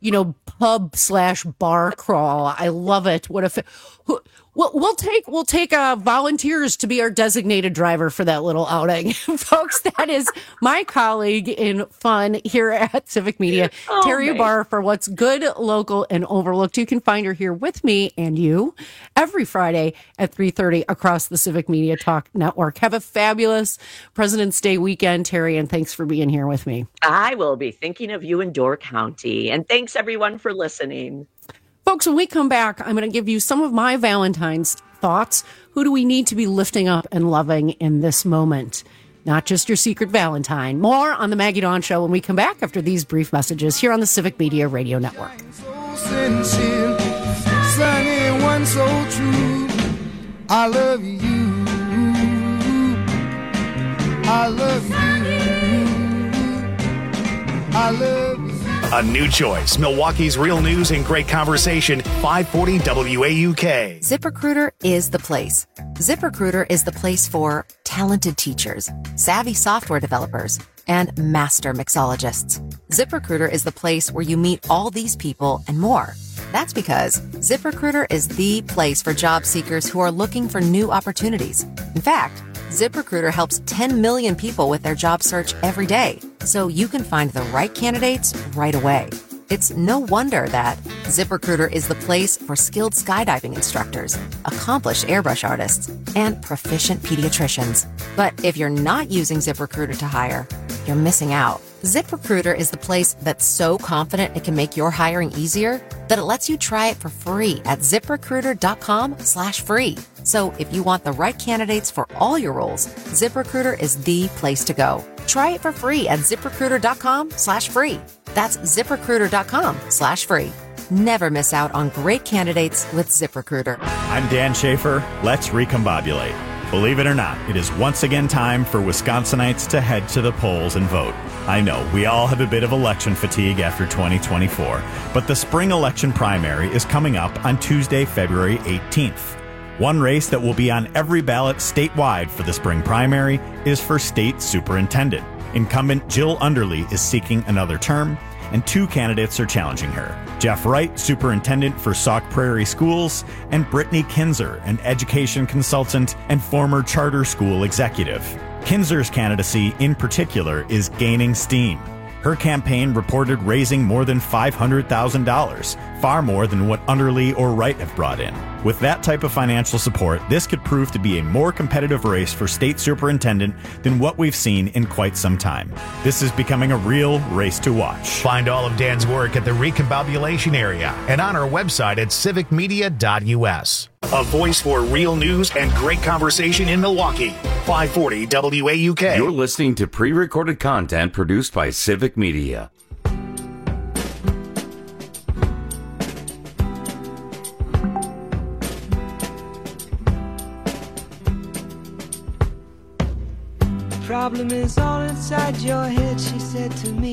pub/bar crawl. I love it. What if we'll take volunteers to be our designated driver for that little outing, folks. That is my colleague in fun here at Civic Media, Terry Barr, for what's good, local, and overlooked. You can find her here with me and you every Friday at 3:30 across the Civic Media Talk Network. Have a fabulous President's Day weekend, Terry, and thanks for being here with me. I will be thinking of you in Door County, and thanks everyone for listening. Folks, when we come back, I'm going to give you some of my Valentine's thoughts. Who do we need to be lifting up and loving in this moment? Not just your secret Valentine. More on the Maggie Dawn Show when we come back after these brief messages here on the Civic Media Radio Network. Sincere, sunny one so true. I love you. I love you. I love you. A new choice. Milwaukee's real news and great conversation. 540 WAUK. ZipRecruiter is the place. ZipRecruiter is the place for talented teachers, savvy software developers, and master mixologists. ZipRecruiter is the place where you meet all these people and more. That's because ZipRecruiter is the place for job seekers who are looking for new opportunities. In fact, ZipRecruiter helps 10 million people with their job search every day, so you can find the right candidates right away. It's no wonder that ZipRecruiter is the place for skilled skydiving instructors, accomplished airbrush artists, and proficient pediatricians. But if you're not using ZipRecruiter to hire, you're missing out. ZipRecruiter is the place that's so confident it can make your hiring easier that it lets you try it for free at ZipRecruiter.com/free. So if you want the right candidates for all your roles, ZipRecruiter is the place to go. Try it for free at ZipRecruiter.com/free. That's ZipRecruiter.com/free. Never miss out on great candidates with ZipRecruiter. I'm Dan Schaefer. Let's recombobulate. Believe it or not, it is once again time for Wisconsinites to head to the polls and vote. I know, we all have a bit of election fatigue after 2024, but the spring election primary is coming up on Tuesday, February 18th. One race that will be on every ballot statewide for the spring primary is for state superintendent. Incumbent Jill Underly is seeking another term, and two candidates are challenging her. Jeff Wright, superintendent for Sauk Prairie Schools, and Brittany Kinzer, an education consultant and former charter school executive. Kinzer's candidacy, in particular, is gaining steam. Her campaign reported raising more than $500,000, far more than what Underly or Wright have brought in. With that type of financial support, this could prove to be a more competitive race for state superintendent than what we've seen in quite some time. This is becoming a real race to watch. Find all of Dan's work at the Recombobulation area and on our website at civicmedia.us. A voice for real news and great conversation in Milwaukee. 540 WAUK. You're listening to pre-recorded content produced by Civic Media. The problem is all inside your head, she said to me.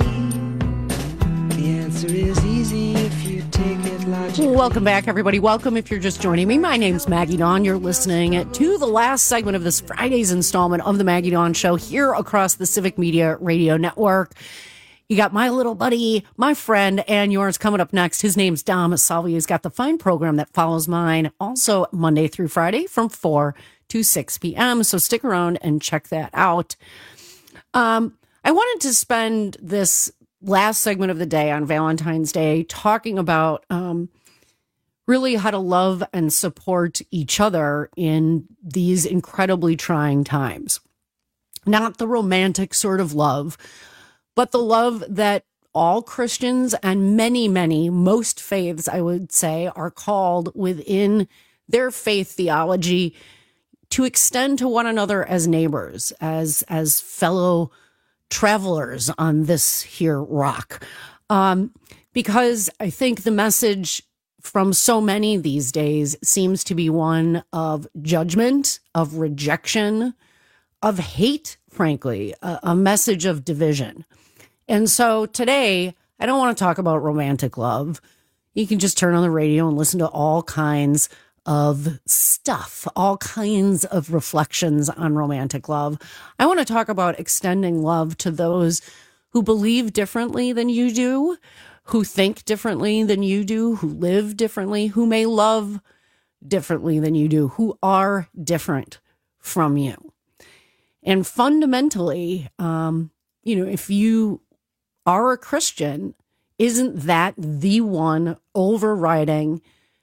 The answer is easy if you take it logically. Welcome back, everybody. Welcome if you're just joining me. My name's Maggie Dawn. You're listening to the last segment of this Friday's installment of the Maggie Dawn Show here across the Civic Media Radio Network. You got my little buddy, my friend, and yours coming up next. His name's Dom Salvi. He's got the fine program that follows mine, also Monday through Friday from 4 to 6 p.m. So stick around and check that out. I wanted to spend this last segment of the day on Valentine's Day talking about really how to love and support each other in these incredibly trying times. Not the romantic sort of love, but the love that all Christians and most faiths, I would say, are called within their faith theology to extend to one another as neighbors, as fellow travelers on this here rock. Because I think the message from so many these days seems to be one of judgment, of rejection, of hate, frankly, a message of division. And so today, I don't want to talk about romantic love. You can just turn on the radio and listen to all kinds of stuff, all kinds of reflections on romantic love. I want to talk about extending love to those who believe differently than you do, who think differently than you do, who live differently, who may love differently than you do, who are different from you. And fundamentally, if you are a Christian, isn't that the one overriding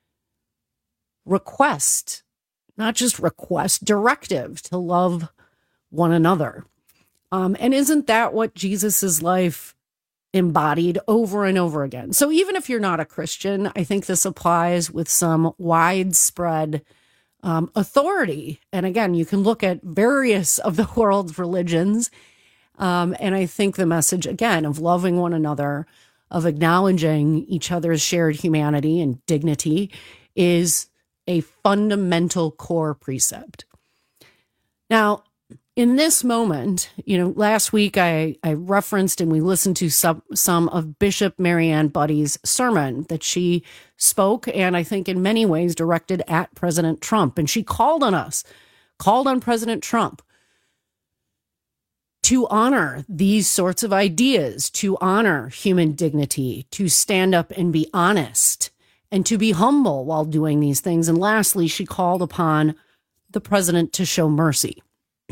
request, not just request, directive to love one another? And isn't that what Jesus's life embodied over and over again? So even if you're not a Christian, I think this applies with some widespread authority. And again, you can look at various of the world's religions. And I think the message, again, of loving one another, of acknowledging each other's shared humanity and dignity is a fundamental core precept. Now, in this moment, last week I referenced and we listened to some of Bishop Marianne Buddy's sermon that she spoke, and I think in many ways directed at President Trump. And she called on President Trump to honor these sorts of ideas, to honor human dignity, to stand up and be honest, and to be humble while doing these things. And lastly, she called upon the president to show mercy.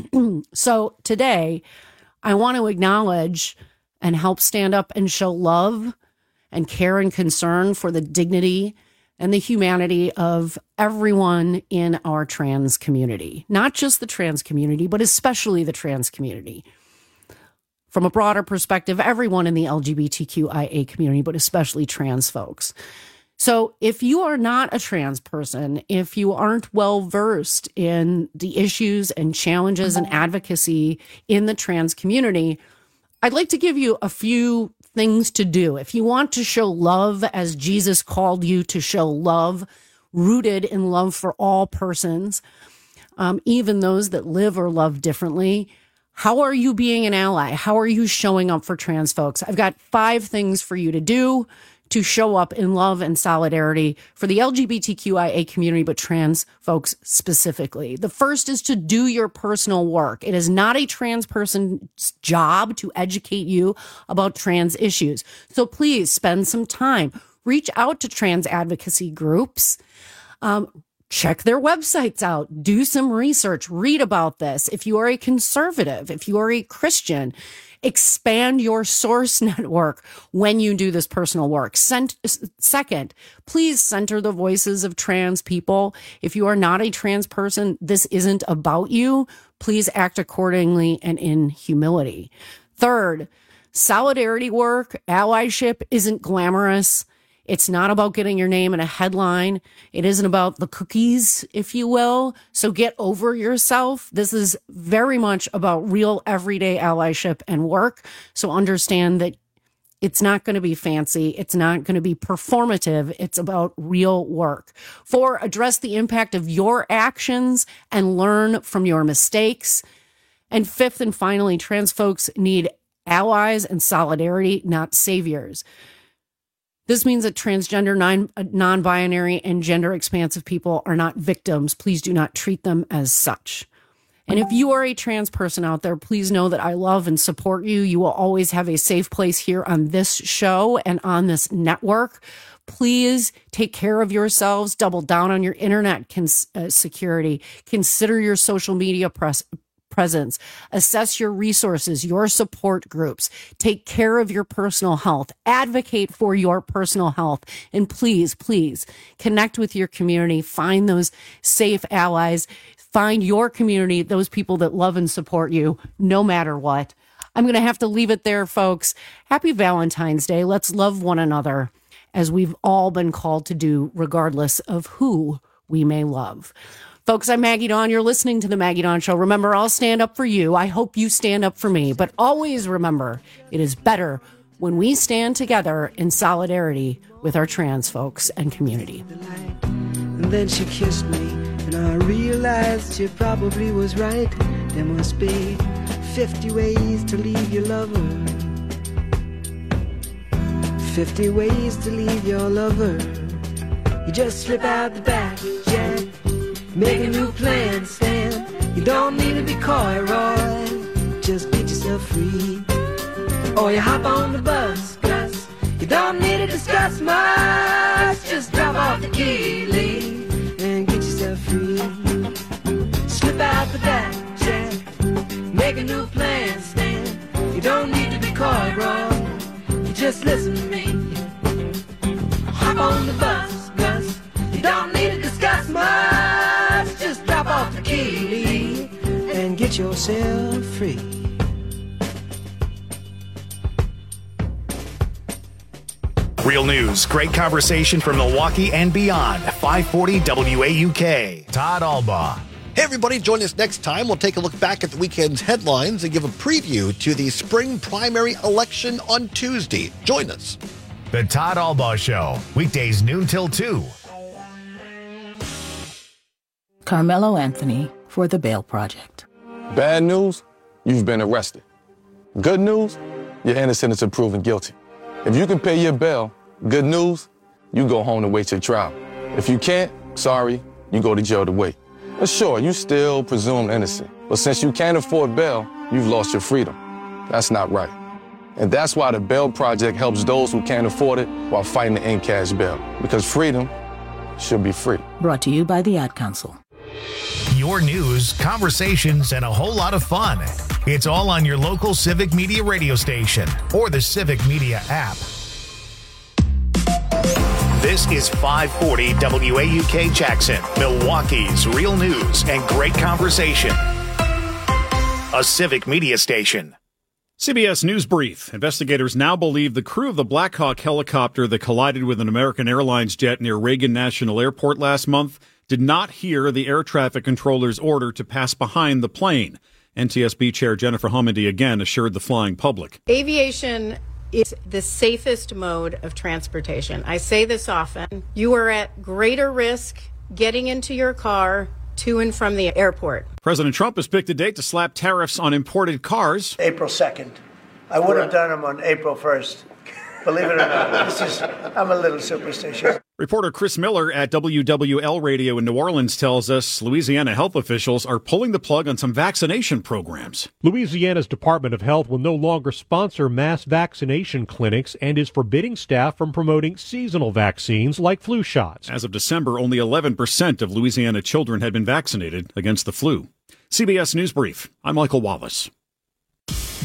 So today, I want to acknowledge and help stand up and show love and care and concern for the dignity and the humanity of everyone in our trans community. Not just the trans community, but especially the trans community. From a broader perspective, everyone in the LGBTQIA community, but especially trans folks. So if you are not a trans person, if you aren't well versed in the issues and challenges and advocacy in the trans community, I'd like to give you a few things to do. If you want to show love as Jesus called you to show love, rooted in love for all persons, even those that live or love differently, how are you being an ally? How are you showing up for trans folks? I've got 5 things for you to do to show up in love and solidarity for the LGBTQIA community, but trans folks specifically. The first is to do your personal work. It is not a trans person's job to educate you about trans issues. So please spend some time. Reach out to trans advocacy groups. Check their websites out. Do some research. Read about this. If you are a conservative, if you are a Christian, expand your source network when you do this personal work. Second, please center the voices of trans people. If you are not a trans person, this isn't about you. Please act accordingly and in humility. Third, solidarity work, allyship isn't glamorous. It's not about getting your name in a headline. It isn't about the cookies, if you will. So get over yourself. This is very much about real everyday allyship and work. So understand that it's not going to be fancy. It's not going to be performative. It's about real work. 4, address the impact of your actions and learn from your mistakes. And 5th and finally, trans folks need allies and solidarity, not saviors. This means that transgender, non-binary, and gender expansive people are not victims. Please do not treat them as such. And if you are a trans person out there, please know that I love and support you. You will always have a safe place here on this show and on this network. Please take care of yourselves. Double down on your internet security. Consider your social media presence. Assess your resources, your support groups. Take care of your personal health. Advocate for your personal health. And please, please connect with your community. Find those safe allies. Find your community, those people that love and support you, no matter what. I'm going to have to leave it there, folks. Happy Valentine's Day. Let's love one another as we've all been called to do, regardless of who we may love. Folks, I'm Maggie Dawn. You're listening to The Maggie Dawn Show. Remember, I'll stand up for you. I hope you stand up for me. But always remember, it is better when we stand together in solidarity with our trans folks and community. And then she kissed me, and I realized she probably was right. There must be 50 ways to leave your lover. 50 ways to leave your lover. You just slip out the back, Jack. Make a new plan, Stan. You don't need to be coy, Roy. Just get yourself free. Or you hop on the bus, Gus. You don't need to discuss much. Just drop off the key, Lee, and get yourself free. Slip out the back, Jack. Make a new plan, Stan. You don't need to be coy, Roy. You just listen to me. Hop on the bus, Gus. You don't need to discuss much. Just drop off the key and get yourself free. Real news, great conversation from Milwaukee and beyond. 540 WAUK. Todd Albaugh. Hey, everybody, join us next time. We'll take a look back at the weekend's headlines and give a preview to the spring primary election on Tuesday. Join us. The Todd Albaugh Show, weekdays noon till 2. Carmelo Anthony for The Bail Project. Bad news, you've been arrested. Good news, you're innocent until proven guilty. If you can pay your bail, good news, you go home to wait your trial. If you can't, sorry, you go to jail to wait. But sure, you still presumed innocent. But since you can't afford bail, you've lost your freedom. That's not right. And that's why the Bail Project helps those who can't afford it while fighting to end cash bail. Because freedom should be free. Brought to you by the Ad Council. Your news, conversations, and a whole lot of fun. It's all on your local Civic Media radio station or the Civic Media app. This is 540 WAUK Jackson, Milwaukee's real news and great conversation. A Civic Media station. CBS News Brief. Investigators now believe the crew of the Black Hawk helicopter that collided with an American Airlines jet near Reagan National Airport last month did not hear the air traffic controller's order to pass behind the plane. NTSB Chair Jennifer Homendy again assured the flying public. Aviation is the safest mode of transportation. I say this often. You are at greater risk getting into your car to and from the airport. President Trump has picked a date to slap tariffs on imported cars. April 2nd. I would have done them on April 1st. Believe it or not, I'm a little superstitious. Reporter Chris Miller at WWL Radio in New Orleans tells us Louisiana health officials are pulling the plug on some vaccination programs. Louisiana's Department of Health will no longer sponsor mass vaccination clinics and is forbidding staff from promoting seasonal vaccines like flu shots. As of December, only 11% of Louisiana children had been vaccinated against the flu. CBS News Brief. I'm Michael Wallace.